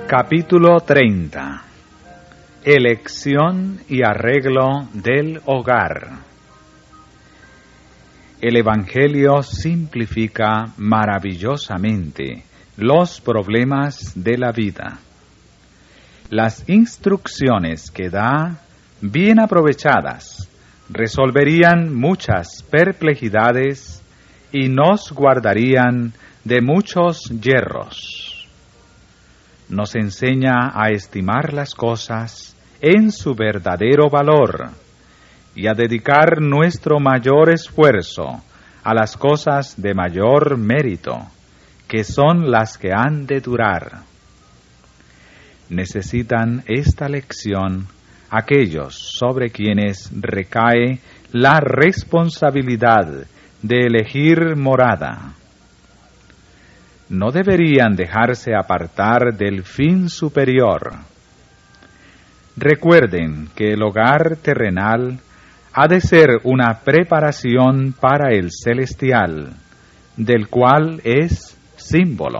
Capítulo 30. Elección y arreglo del hogar. El Evangelio simplifica maravillosamente los problemas de la vida. Las instrucciones que da, bien aprovechadas, resolverían muchas perplejidades y nos guardarían de muchos yerros. Nos enseña a estimar las cosas en su verdadero valor y a dedicar nuestro mayor esfuerzo a las cosas de mayor mérito, que son las que han de durar. Necesitan esta lección aquellos sobre quienes recae la responsabilidad de elegir morada. No deberían dejarse apartar del fin superior. Recuerden que el hogar terrenal ha de ser una preparación para el celestial, del cual es símbolo.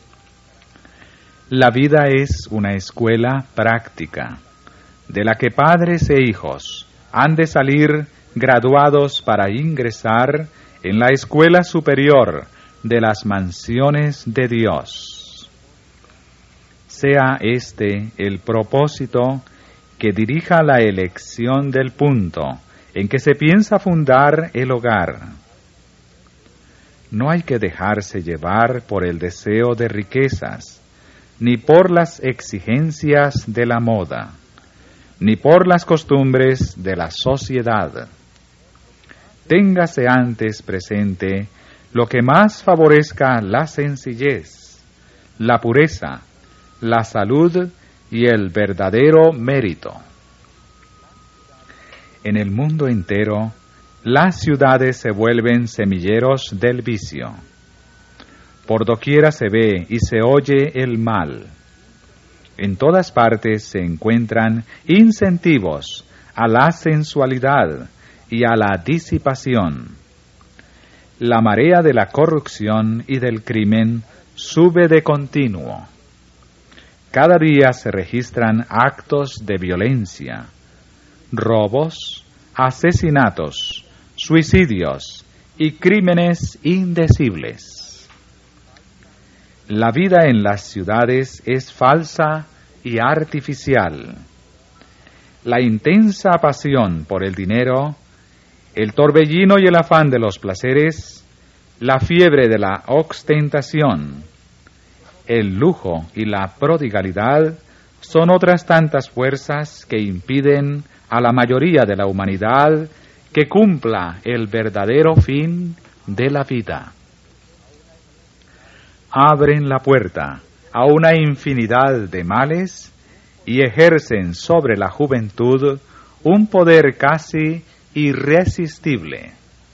La vida es una escuela práctica, de la que padres e hijos han de salir graduados para ingresar en la escuela superior de las mansiones de Dios. Sea este el propósito que dirija la elección del punto en que se piensa fundar el hogar. No hay que dejarse llevar por el deseo de riquezas, ni por las exigencias de la moda, ni por las costumbres de la sociedad. Téngase antes presente lo que más favorezca la sencillez, la pureza, la salud y el verdadero mérito. En el mundo entero, las ciudades se vuelven semilleros del vicio. Por doquiera se ve y se oye el mal. En todas partes se encuentran incentivos a la sensualidad y a la disipación. La marea de la corrupción y del crimen sube de continuo. Cada día se registran actos de violencia, robos, asesinatos, suicidios y crímenes indecibles. La vida en las ciudades es falsa y artificial. La intensa pasión por el dinero, el torbellino y el afán de los placeres, la fiebre de la ostentación, el lujo y la prodigalidad son otras tantas fuerzas que impiden a la mayoría de la humanidad que cumpla el verdadero fin de la vida. Abren la puerta a una infinidad de males y ejercen sobre la juventud un poder casi irresistible.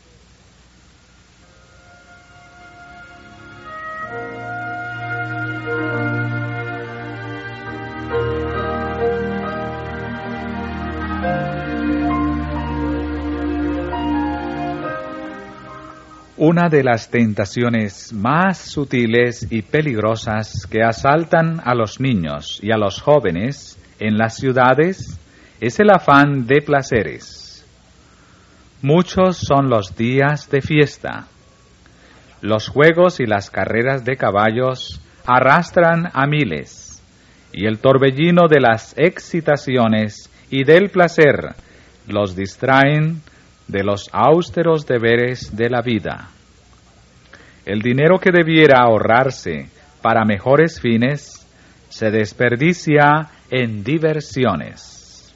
Una de las tentaciones más sutiles y peligrosas que asaltan a los niños y a los jóvenes en las ciudades es el afán de placeres. Muchos son los días de fiesta. Los juegos y las carreras de caballos arrastran a miles, y el torbellino de las excitaciones y del placer los distraen de los austeros deberes de la vida. El dinero que debiera ahorrarse para mejores fines se desperdicia en diversiones.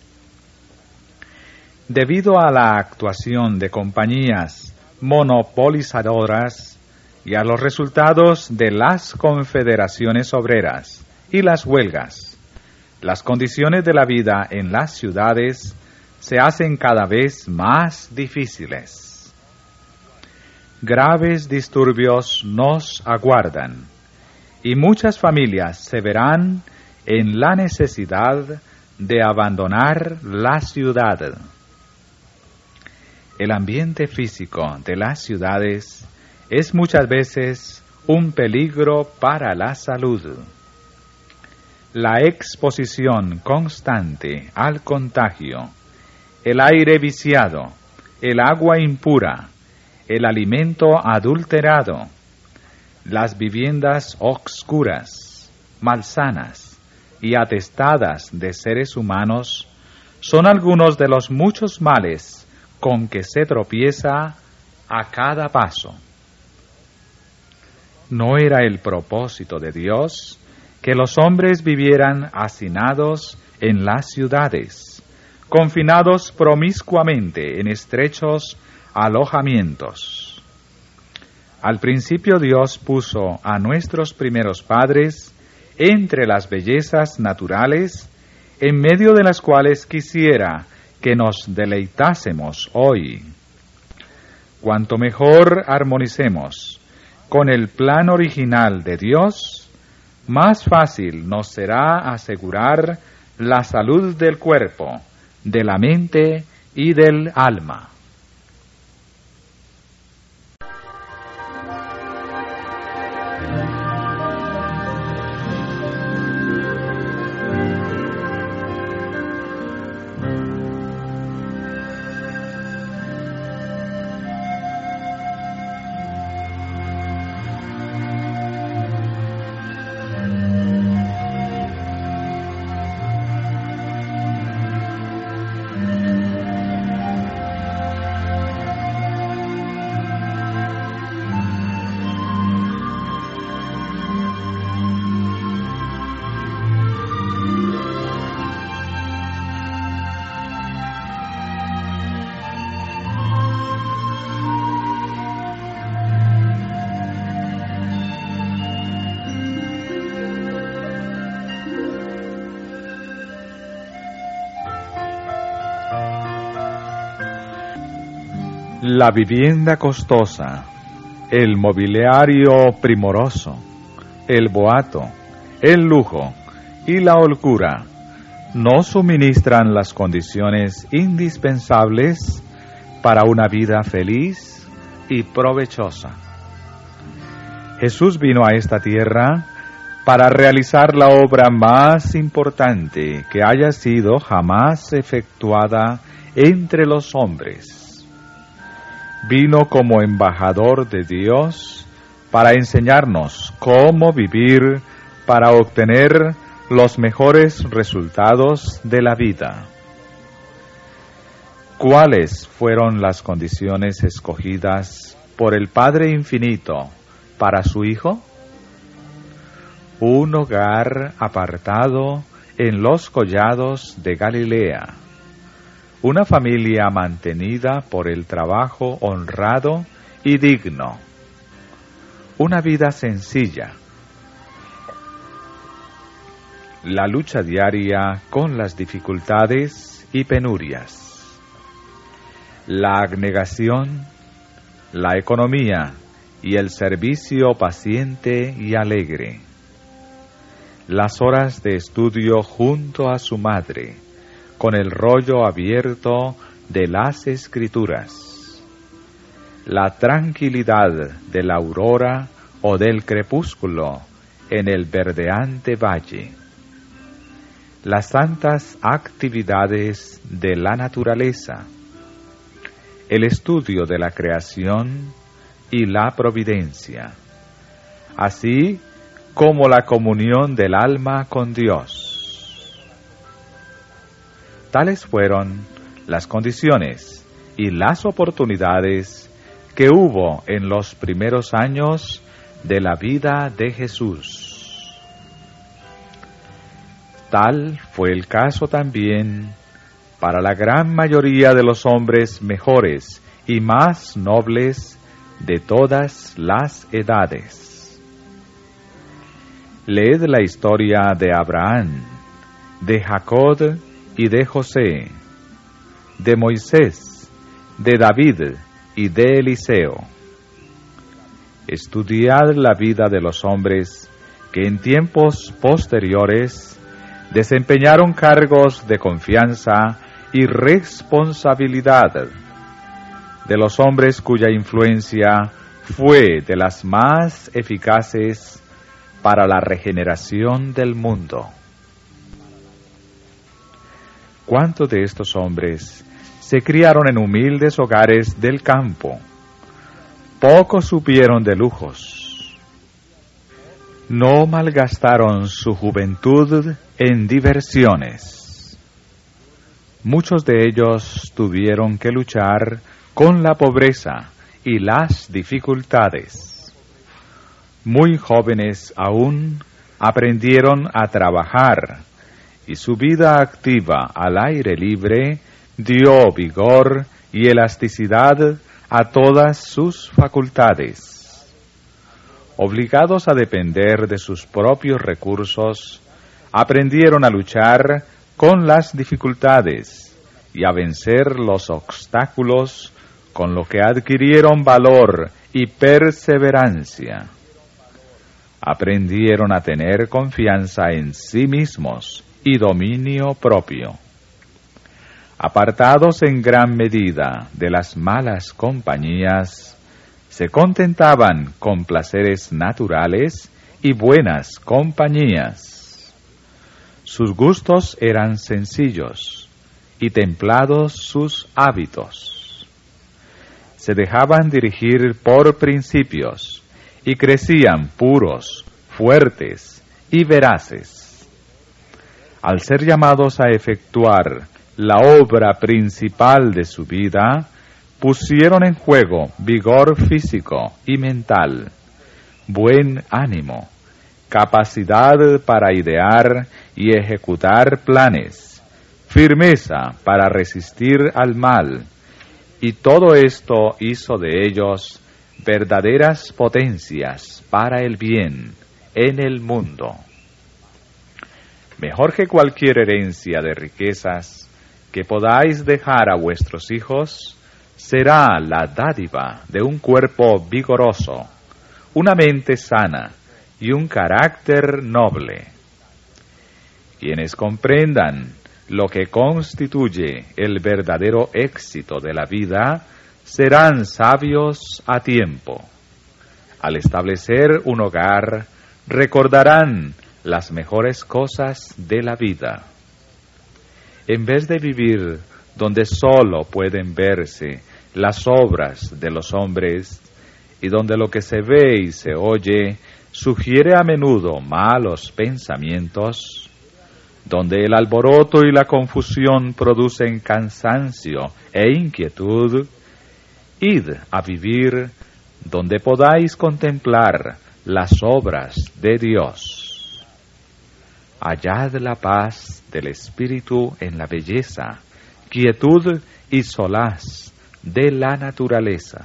Debido a la actuación de compañías monopolizadoras y a los resultados de las confederaciones obreras y las huelgas, las condiciones de la vida en las ciudades se hacen cada vez más difíciles. Graves disturbios nos aguardan y muchas familias se verán en la necesidad de abandonar la ciudad. El ambiente físico de las ciudades es muchas veces un peligro para la salud. la exposición constante al contagio, el aire viciado, el agua impura, el alimento adulterado, las viviendas oscuras, malsanas y atestadas de seres humanos son algunos de los muchos males con que se tropieza a cada paso. No era el propósito de Dios que los hombres vivieran hacinados en las ciudades, confinados promiscuamente en estrechos alojamientos. Al principio Dios puso a nuestros primeros padres entre las bellezas naturales, en medio de las cuales quisiera que nos deleitásemos hoy. Cuanto mejor armonicemos con el plan original de Dios, más fácil nos será asegurar la salud del cuerpo, de la mente y del alma. La vivienda costosa, el mobiliario primoroso, el boato, el lujo y la holgura no suministran las condiciones indispensables para una vida feliz y provechosa. Jesús vino a esta tierra para realizar la obra más importante que haya sido jamás efectuada entre los hombres. Vino como embajador de Dios para enseñarnos cómo vivir para obtener los mejores resultados de la vida. ¿Cuáles fueron las condiciones escogidas por el Padre Infinito para su Hijo? Un hogar apartado en los collados de Galilea. Una familia mantenida por el trabajo honrado y digno. Una vida sencilla. La lucha diaria con las dificultades y penurias. La abnegación, la economía y el servicio paciente y alegre. Las horas de estudio junto a su madre, con el rollo abierto de las Escrituras. La tranquilidad de la aurora o del crepúsculo en el verdeante valle. Las santas actividades de la naturaleza. El estudio de la creación y la providencia, así como la comunión del alma con Dios. Tales fueron las condiciones y las oportunidades que hubo en los primeros años de la vida de Jesús. Tal fue el caso también para la gran mayoría de los hombres mejores y más nobles de todas las edades. Leed la historia de Abraham, de Jacob y de José, de Moisés, de David y de Eliseo. Estudiad la vida de los hombres que en tiempos posteriores desempeñaron cargos de confianza y responsabilidad, de los hombres cuya influencia fue de las más eficaces para la regeneración del mundo. ¿Cuántos de estos hombres se criaron en humildes hogares del campo? Pocos supieron de lujos. No malgastaron su juventud en diversiones. Muchos de ellos tuvieron que luchar con la pobreza y las dificultades. Muy jóvenes aún aprendieron a trabajar y su vida activa al aire libre dio vigor y elasticidad a todas sus facultades. Obligados a depender de sus propios recursos, aprendieron a luchar con las dificultades y a vencer los obstáculos, con lo que adquirieron valor y perseverancia. Aprendieron a tener confianza en sí mismos y dominio propio. Apartados en gran medida de las malas compañías, se contentaban con placeres naturales y buenas compañías. Sus gustos eran sencillos y templados sus hábitos. Se dejaban dirigir por principios y crecían puros, fuertes y veraces. Al ser llamados a efectuar la obra principal de su vida, pusieron en juego vigor físico y mental, buen ánimo, capacidad para idear y ejecutar planes, firmeza para resistir al mal, y todo esto hizo de ellos verdaderas potencias para el bien en el mundo. Mejor que cualquier herencia de riquezas que podáis dejar a vuestros hijos, será la dádiva de un cuerpo vigoroso, una mente sana y un carácter noble. Quienes comprendan lo que constituye el verdadero éxito de la vida, serán sabios a tiempo. Al establecer un hogar, recordarán las mejores cosas de la vida. En vez de vivir donde solo pueden verse las obras de los hombres y donde lo que se ve y se oye sugiere a menudo malos pensamientos, donde el alboroto y la confusión producen cansancio e inquietud, id a vivir donde podáis contemplar las obras de Dios. Hallad la paz del espíritu en la belleza, quietud y solaz de la naturaleza.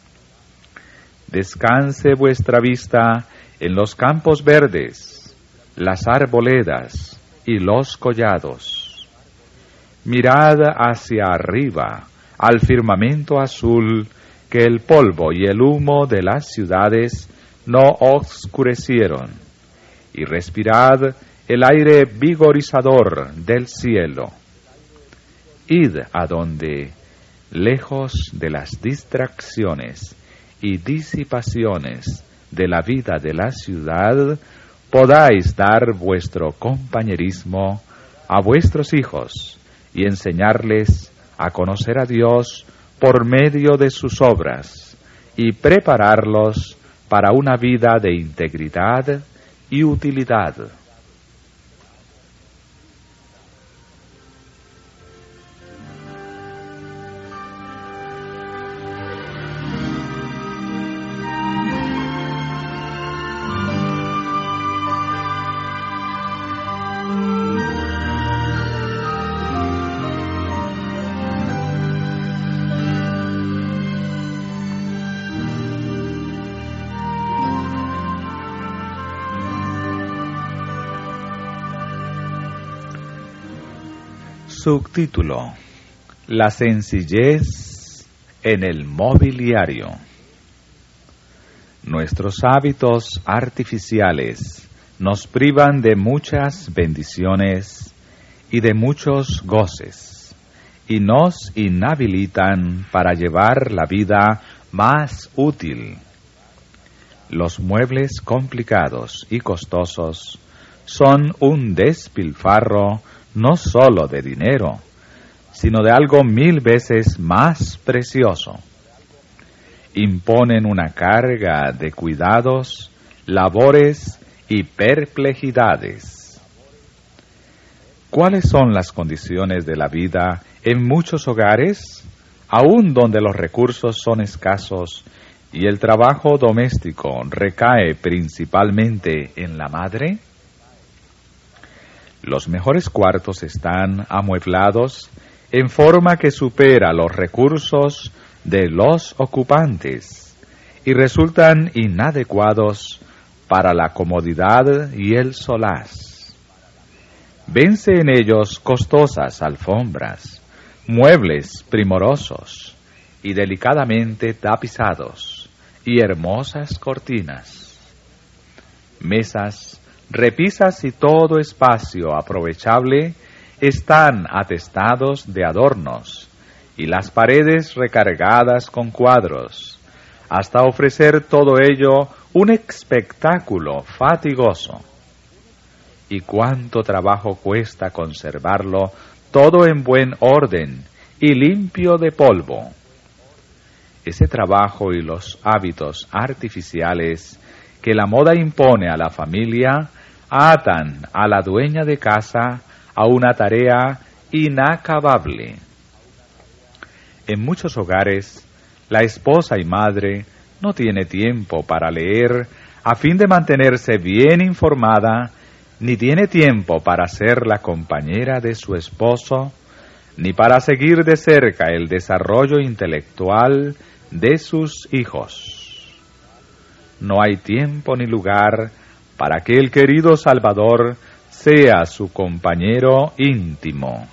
Descanse vuestra vista en los campos verdes, las arboledas y los collados. Mirad hacia arriba, al firmamento azul, que el polvo y el humo de las ciudades no oscurecieron, y respirad el aire vigorizador del cielo. Id a donde, lejos de las distracciones y disipaciones de la vida de la ciudad, podáis dar vuestro compañerismo a vuestros hijos y enseñarles a conocer a Dios por medio de sus obras y prepararlos para una vida de integridad y utilidad. Subtítulo: La sencillez en el mobiliario. Nuestros hábitos artificiales nos privan de muchas bendiciones y de muchos goces, y nos inhabilitan para llevar la vida más útil. Los muebles complicados y costosos son un despilfarro no sólo de dinero, sino de algo 1000 veces más precioso. Imponen una carga de cuidados, labores y perplejidades. ¿Cuáles son las condiciones de la vida en muchos hogares, aun donde los recursos son escasos y el trabajo doméstico recae principalmente en la madre? Los mejores cuartos están amueblados en forma que supera los recursos de los ocupantes y resultan inadecuados para la comodidad y el solaz. Vense en ellos costosas alfombras, muebles primorosos y delicadamente tapizados, y hermosas cortinas, mesas, repisas y todo espacio aprovechable están atestados de adornos, y las paredes recargadas con cuadros, hasta ofrecer todo ello un espectáculo fatigoso. Y cuánto trabajo cuesta conservarlo todo en buen orden y limpio de polvo. Ese trabajo y los hábitos artificiales que la moda impone a la familia atan a la dueña de casa a una tarea inacabable. En muchos hogares, la esposa y madre no tiene tiempo para leer a fin de mantenerse bien informada, ni tiene tiempo para ser la compañera de su esposo, ni para seguir de cerca el desarrollo intelectual de sus hijos. No hay tiempo ni lugar para que el querido Salvador sea su compañero íntimo.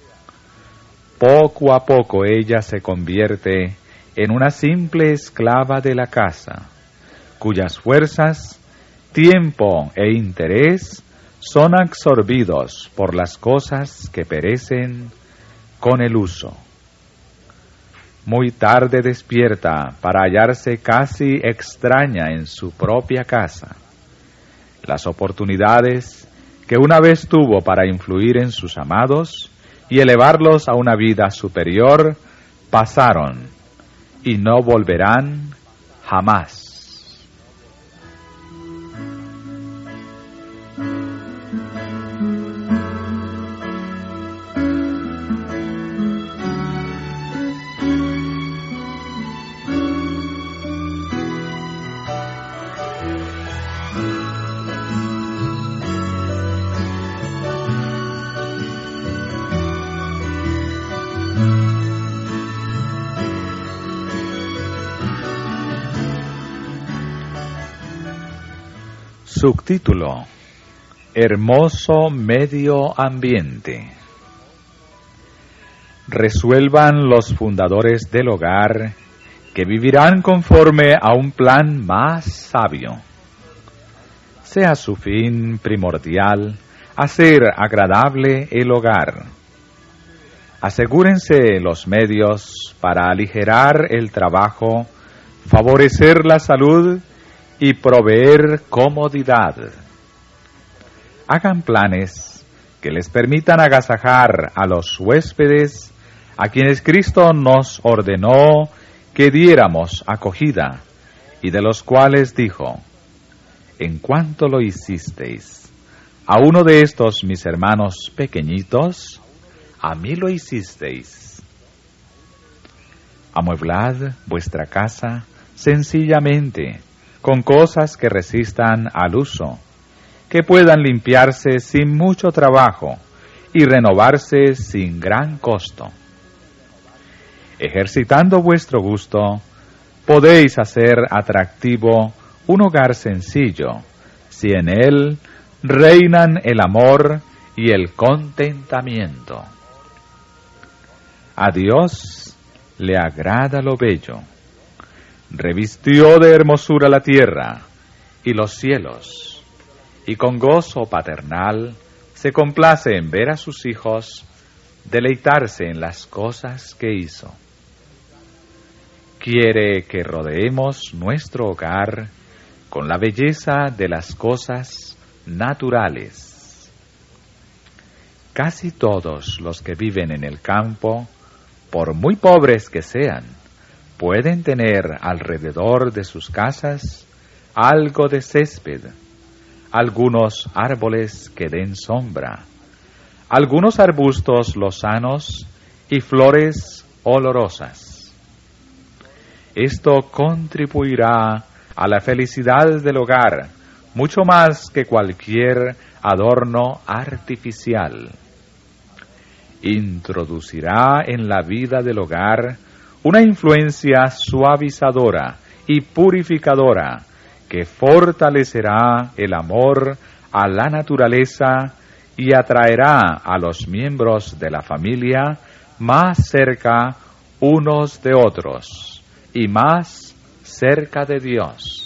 Poco a poco ella se convierte en una simple esclava de la casa, cuyas fuerzas, tiempo e interés son absorbidos por las cosas que perecen con el uso. Muy tarde despierta para hallarse casi extraña en su propia casa. Las oportunidades que una vez tuvo para influir en sus amados y elevarlos a una vida superior pasaron y no volverán jamás. Subtítulo: Hermoso medio ambiente. Resuelvan los fundadores del hogar que vivirán conforme a un plan más sabio. Sea su fin primordial hacer agradable el hogar. Asegúrense los medios para aligerar el trabajo, favorecer la salud y proveer comodidad. Hagan planes que les permitan agasajar a los huéspedes a quienes Cristo nos ordenó que diéramos acogida, y de los cuales dijo: en cuanto lo hicisteis a uno de estos mis hermanos pequeñitos, a mí lo hicisteis. Amueblad vuestra casa sencillamente, con cosas que resistan al uso, que puedan limpiarse sin mucho trabajo y renovarse sin gran costo. Ejercitando vuestro gusto, podéis hacer atractivo un hogar sencillo, si en él reinan el amor y el contentamiento. A Dios le agrada lo bello. Revistió de hermosura la tierra y los cielos, y con gozo paternal se complace en ver a sus hijos deleitarse en las cosas que hizo. Quiere que rodeemos nuestro hogar con la belleza de las cosas naturales. casi todos los que viven en el campo, por muy pobres que sean, pueden tener alrededor de sus casas algo de césped, algunos árboles que den sombra, algunos arbustos lozanos y flores olorosas. Esto contribuirá a la felicidad del hogar mucho más que cualquier adorno artificial. Introducirá en la vida del hogar una influencia suavizadora y purificadora que fortalecerá el amor a la naturaleza y atraerá a los miembros de la familia más cerca unos de otros y más cerca de Dios.